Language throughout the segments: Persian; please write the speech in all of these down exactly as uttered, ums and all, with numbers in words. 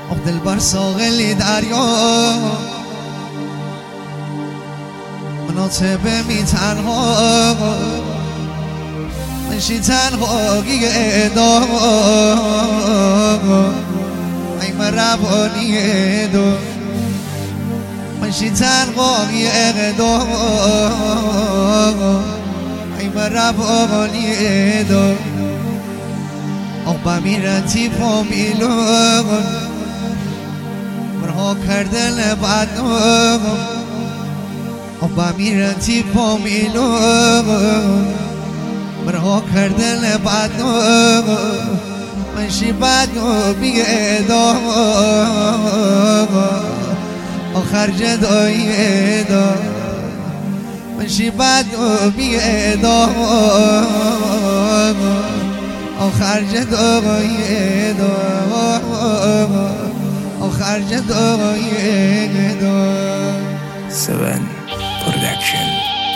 دل بر ساحل دریا مناطب می تنها منشی تنهایی ادا ایم روانی ادا منشی تنهایی ادا ایم روانی ادا آقا میرتی پا میلون مرها کردن بدنام آقا میرتی پا میلون مرها کردن بدنام منشی بدنامی ادام آخر جدایی ادام منشی بدنامی ادام آخر جدایی ادام آخر جدایی ادام سون پرودکشن.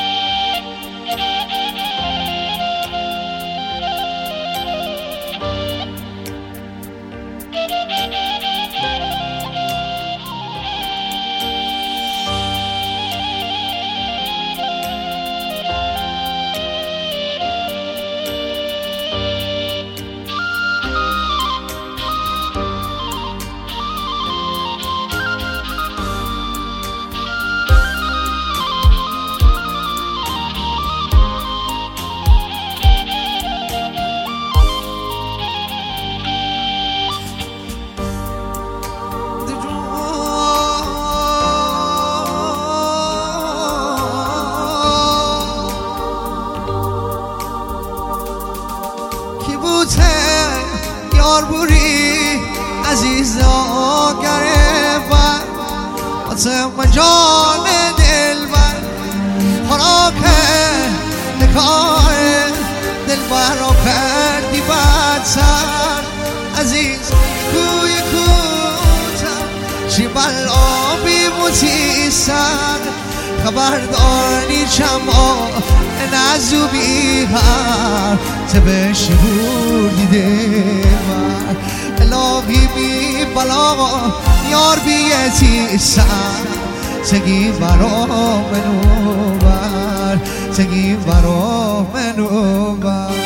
یار بوری عزیزا گرفت واسه جان دلبر خوراک نکار دلبر را کردی بد سر عزیز کوی کوتم چی بلا بیموتی سر خبرداری چما نزو بیهر تبش بور دیده من الهی بی بلا یار بیتی سر تگی برا منو بر تگی برا منو بر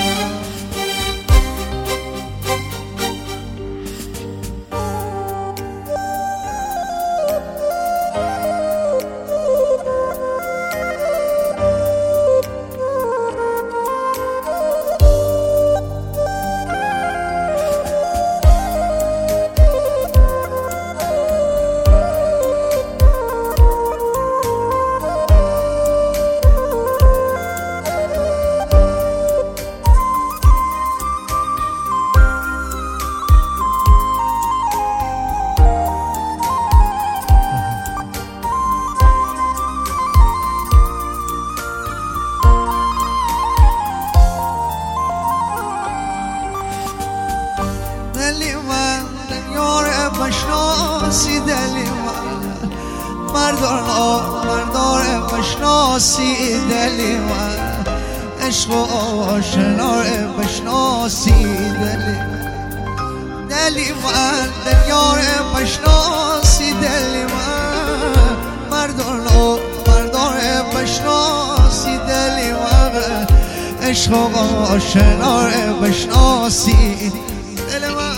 دلی من یار بشناسی دلی من مردار مردار بشناسی دلی من عشق و آشنار بشناسی دلی دلی من یار بشناسی دلی من مردار مردار بشناسی دلی من عشق و آشنار بشناسی دل من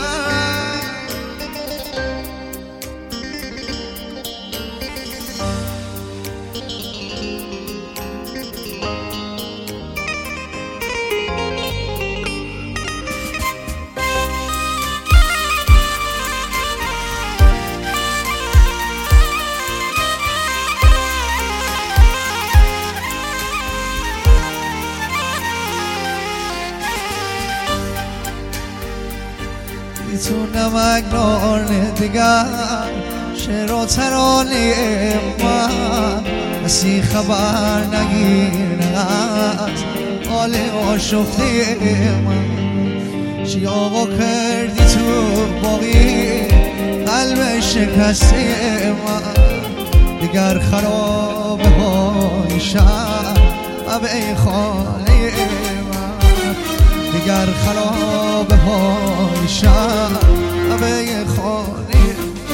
تو نمک نان دیگر شعر و ترانه من کسی خبر نگیره از حال آشفته من چی آقا کردی تو باقی قلب شکسته من دیگر خرابه های شهر و به خانه من دیگر خرابه های شهر و به خانه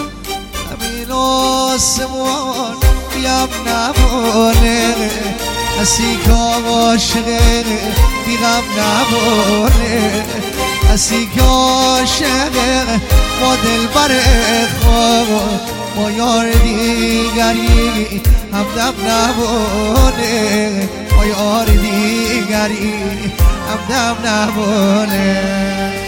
آسمون بیم نمونه کسی که عاشقه بیغم نمونه کسی که عاشقه با دلبر خود با یار دیگری همدم نمونه با یار دیگری همدم نمونه